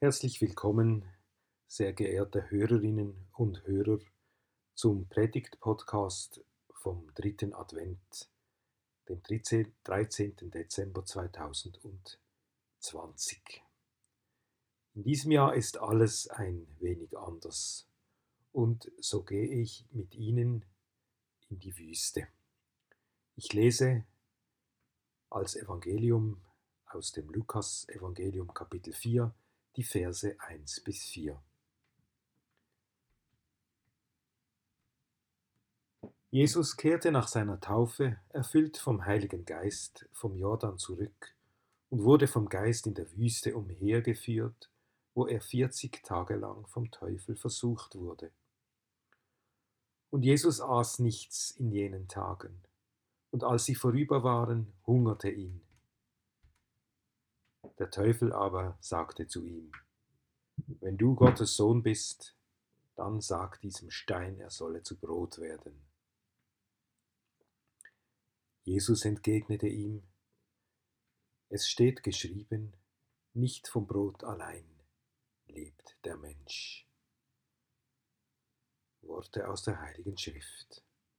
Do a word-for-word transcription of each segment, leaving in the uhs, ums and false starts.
Herzlich willkommen, sehr geehrte Hörerinnen und Hörer, zum Predigt-Podcast vom dritten Advent, dem dreizehnten Dezember zweitausendzwanzig. In diesem Jahr ist alles ein wenig anders und so gehe ich mit Ihnen in die Wüste. Ich lese als Evangelium aus dem Lukas-Evangelium Kapitel vier die Verse eins bis vier. Jesus kehrte nach seiner Taufe, erfüllt vom Heiligen Geist, vom Jordan zurück und wurde vom Geist in der Wüste umhergeführt, wo er vierzig Tage lang vom Teufel versucht wurde. Und Jesus aß nichts in jenen Tagen, und als sie vorüber waren, hungerte ihn. Der Teufel aber sagte zu ihm: Wenn du Gottes Sohn bist, dann sag diesem Stein, er solle zu Brot werden. Jesus entgegnete ihm: Es steht geschrieben, nicht vom Brot allein lebt der Mensch. Worte aus der Heiligen Schrift.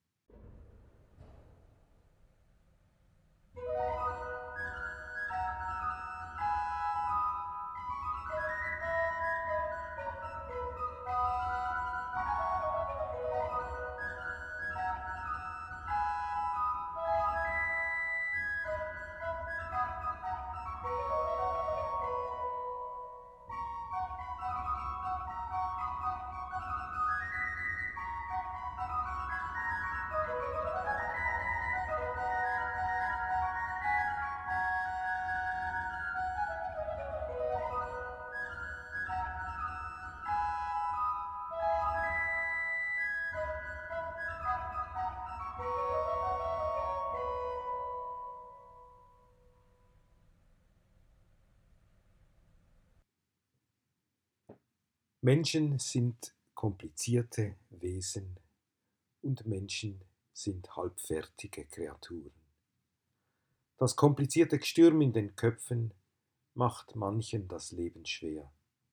Menschen sind komplizierte Wesen und Menschen sind halbfertige Kreaturen. Das komplizierte Gestürm in den Köpfen macht manchen das Leben schwer.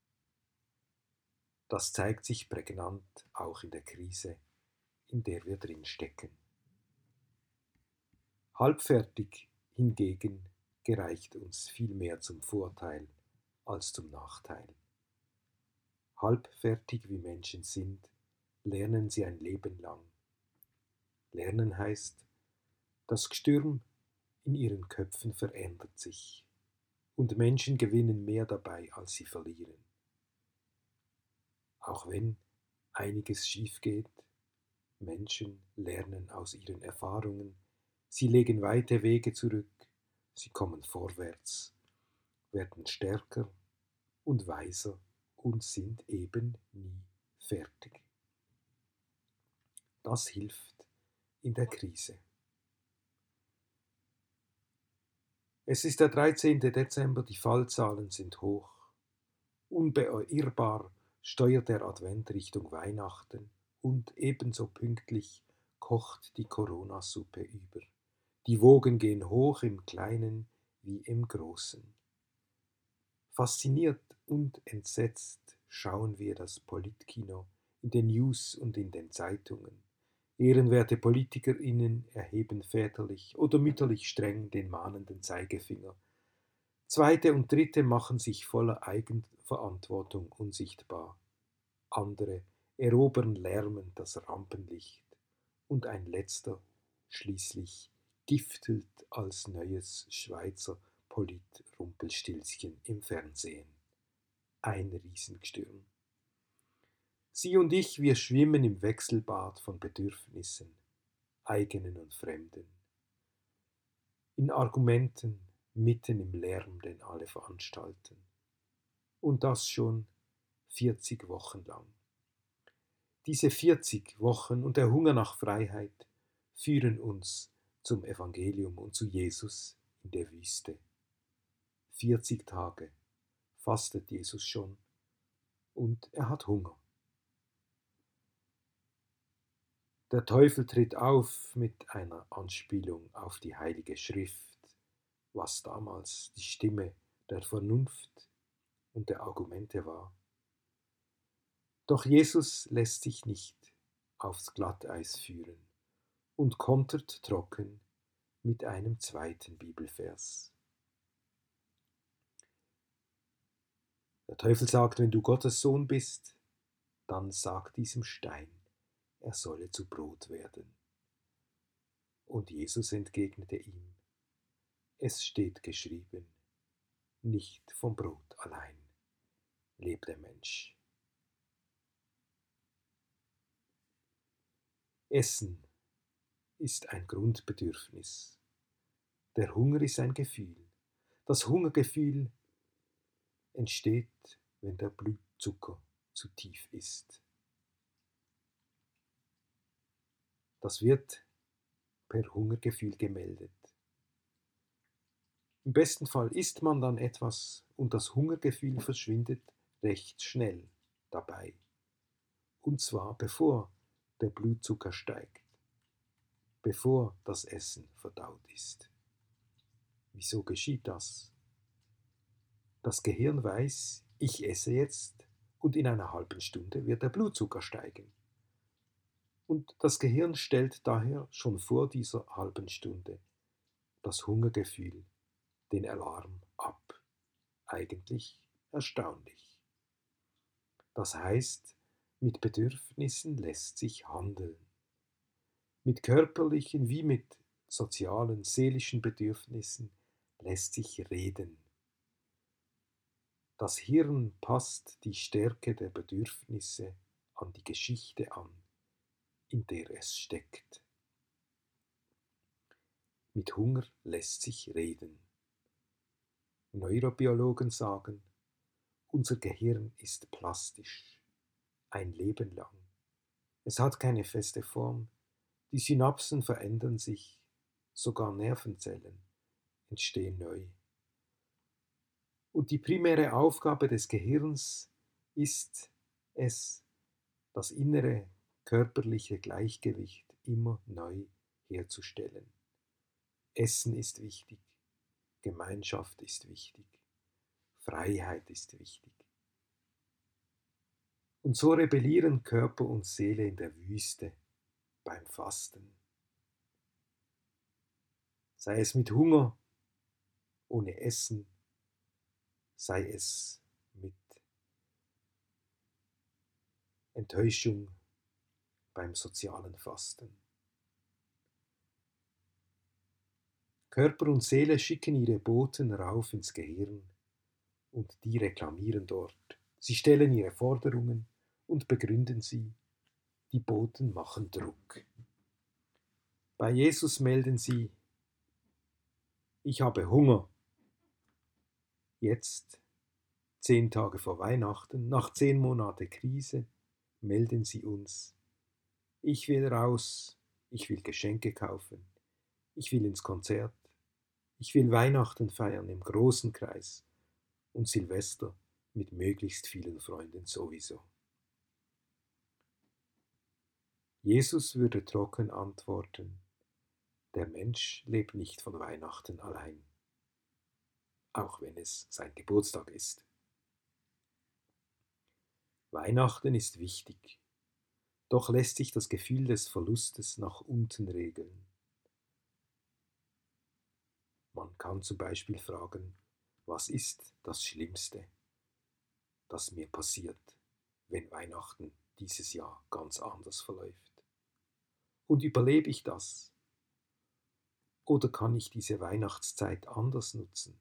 Das zeigt sich prägnant auch in der Krise, in der wir drin stecken. Halbfertig hingegen gereicht uns viel mehr zum Vorteil als zum Nachteil. Halbfertig wie Menschen sind, lernen sie ein Leben lang. Lernen heißt, das Gestürm in ihren Köpfen verändert sich und Menschen gewinnen mehr dabei, als sie verlieren. Auch wenn einiges schief geht, Menschen lernen aus ihren Erfahrungen, sie legen weite Wege zurück, sie kommen vorwärts, werden stärker und weiser und sind eben nie fertig. Das hilft in der Krise. Es ist der dreizehnte Dezember, die Fallzahlen sind hoch. Unbeirrbar steuert der Advent Richtung Weihnachten und ebenso pünktlich kocht die Corona-Suppe über. Die Wogen gehen hoch im Kleinen wie im Großen. Fasziniert und entsetzt schauen wir das Politkino in den News und in den Zeitungen. Ehrenwerte PolitikerInnen erheben väterlich oder mütterlich streng den mahnenden Zeigefinger. Zweite und Dritte machen sich voller Eigenverantwortung unsichtbar. Andere erobern lärmend das Rampenlicht. Und ein Letzter schließlich giftelt als neues Schweizer Polit-Rumpelstilzchen im Fernsehen. Ein Riesengestürm. Sie und ich, wir schwimmen im Wechselbad von Bedürfnissen, eigenen und fremden. In Argumenten, mitten im Lärm, den alle veranstalten. Und das schon vierzig Wochen lang. Diese vierzig Wochen und der Hunger nach Freiheit führen uns zum Evangelium und zu Jesus in der Wüste. vierzig Tage fastet Jesus schon und er hat Hunger. Der Teufel tritt auf mit einer Anspielung auf die Heilige Schrift, was damals die Stimme der Vernunft, und der Argumente war. Doch Jesus lässt sich nicht aufs Glatteis führen und kontert trocken mit einem zweiten Bibelvers. Der Teufel sagt, wenn du Gottes Sohn bist, dann sag diesem Stein, er solle zu Brot werden. Und Jesus entgegnete ihm, es steht geschrieben, nicht vom Brot allein lebt der Mensch. Essen ist ein Grundbedürfnis. Der Hunger ist ein Gefühl. Das Hungergefühl entsteht, wenn der Blutzucker zu tief ist. Das wird per Hungergefühl gemeldet. Im besten Fall isst man dann etwas und das Hungergefühl verschwindet recht schnell dabei. Und zwar bevor der Blutzucker steigt, bevor das Essen verdaut ist. Wieso geschieht das? Das Gehirn weiß, ich esse jetzt und in einer halben Stunde wird der Blutzucker steigen. Und das Gehirn stellt daher schon vor dieser halben Stunde das Hungergefühl, den Alarm ab. Eigentlich erstaunlich. Das heißt, mit Bedürfnissen lässt sich handeln. Mit körperlichen wie mit sozialen, seelischen Bedürfnissen lässt sich reden. Das Hirn passt die Stärke der Bedürfnisse an die Geschichte an, in der es steckt. Mit Hunger lässt sich reden. Neurobiologen sagen, unser Gehirn ist plastisch, ein Leben lang. Es hat keine feste Form, die Synapsen verändern sich, sogar Nervenzellen entstehen neu. Und die primäre Aufgabe des Gehirns ist es, das innere körperliche Gleichgewicht immer neu herzustellen. Essen ist wichtig, Gemeinschaft ist wichtig, Freiheit ist wichtig. Und so rebellieren Körper und Seele in der Wüste beim Fasten. Sei es mit Hunger, ohne Essen, sei es mit Enttäuschung beim sozialen Fasten. Körper und Seele schicken ihre Boten rauf ins Gehirn und die reklamieren dort. Sie stellen ihre Forderungen und begründen sie. Die Boten machen Druck. Bei Jesus melden sie, ich habe Hunger. Jetzt, zehn Tage vor Weihnachten, nach zehn Monaten Krise, melden sie uns, ich will raus, ich will Geschenke kaufen, ich will ins Konzert, ich will Weihnachten feiern im großen Kreis und Silvester mit möglichst vielen Freunden sowieso. Jesus würde trocken antworten, der Mensch lebt nicht von Weihnachten allein, auch wenn es sein Geburtstag ist. Weihnachten ist wichtig, doch lässt sich das Gefühl des Verlustes nach unten regeln. Man kann zum Beispiel fragen, was ist das Schlimmste, das mir passiert, wenn Weihnachten dieses Jahr ganz anders verläuft? Und überlebe ich das? Oder kann ich diese Weihnachtszeit anders nutzen?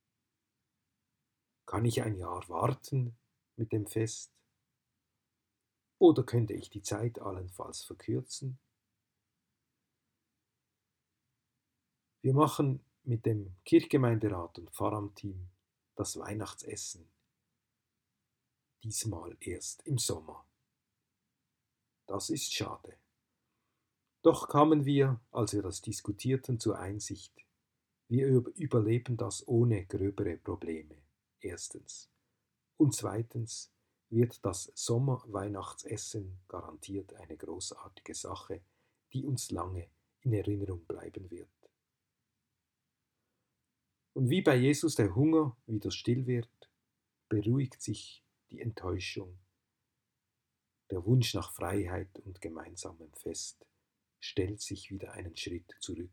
Kann ich ein Jahr warten mit dem Fest? Oder könnte ich die Zeit allenfalls verkürzen? Wir machen mit dem Kirchgemeinderat und Pfarramtteam das Weihnachtsessen, diesmal erst im Sommer. Das ist schade. Doch kamen wir, als wir das diskutierten, zur Einsicht, wir überleben das ohne gröbere Probleme, erstens. Und zweitens wird das Sommer-Weihnachtsessen garantiert eine großartige Sache, die uns lange in Erinnerung bleiben wird. Und wie bei Jesus der Hunger wieder still wird, beruhigt sich die Enttäuschung. Der Wunsch nach Freiheit und gemeinsamem Fest stellt sich wieder einen Schritt zurück.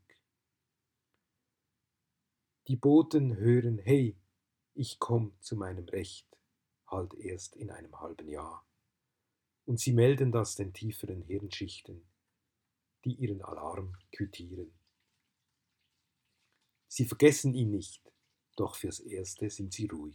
Die Boten hören, hey, ich komm zu meinem Recht, halt erst in einem halben Jahr. Und sie melden das den tieferen Hirnschichten, die ihren Alarm quittieren. Sie vergessen ihn nicht, doch fürs Erste sind sie ruhig.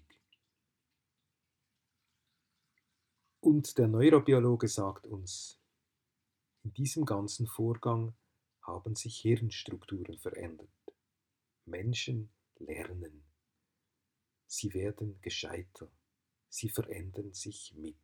Und der Neurobiologe sagt uns, in diesem ganzen Vorgang haben sich Hirnstrukturen verändert. Menschen lernen. Sie werden gescheiter. Sie verändern sich mit.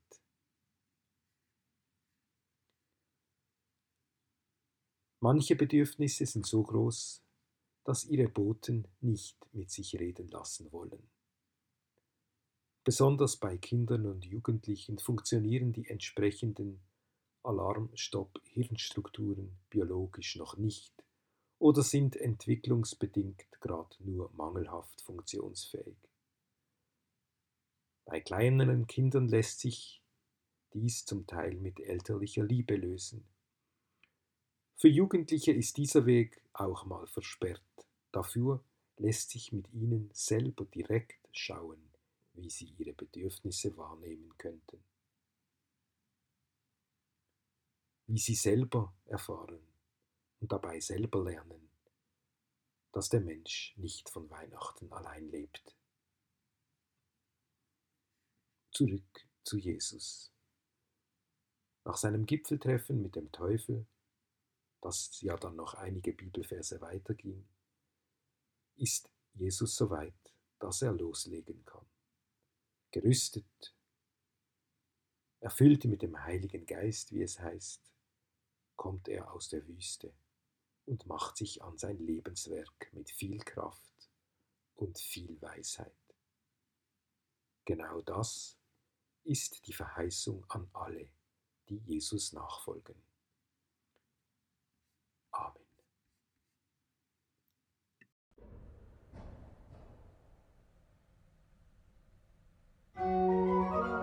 Manche Bedürfnisse sind so groß, dass ihre Boten nicht mit sich reden lassen wollen. Besonders bei Kindern und Jugendlichen funktionieren die entsprechenden Alarm-Stopp-Hirnstrukturen biologisch noch nicht oder sind entwicklungsbedingt gerade nur mangelhaft funktionsfähig. Bei kleineren Kindern lässt sich dies zum Teil mit elterlicher Liebe lösen. Für Jugendliche ist dieser Weg auch mal versperrt. Dafür lässt sich mit ihnen selber direkt schauen, wie sie ihre Bedürfnisse wahrnehmen könnten. Wie sie selber erfahren und dabei selber lernen, dass der Mensch nicht von Weihnachten allein lebt. Zurück zu Jesus. Nach seinem Gipfeltreffen mit dem Teufel, das ja dann noch einige Bibelverse weiterging, ist Jesus so weit, dass er loslegen kann. Gerüstet, erfüllt mit dem Heiligen Geist, wie es heißt, kommt er aus der Wüste und macht sich an sein Lebenswerk mit viel Kraft und viel Weisheit. Genau das ist die Verheißung an alle, die Jesus nachfolgen. Amen.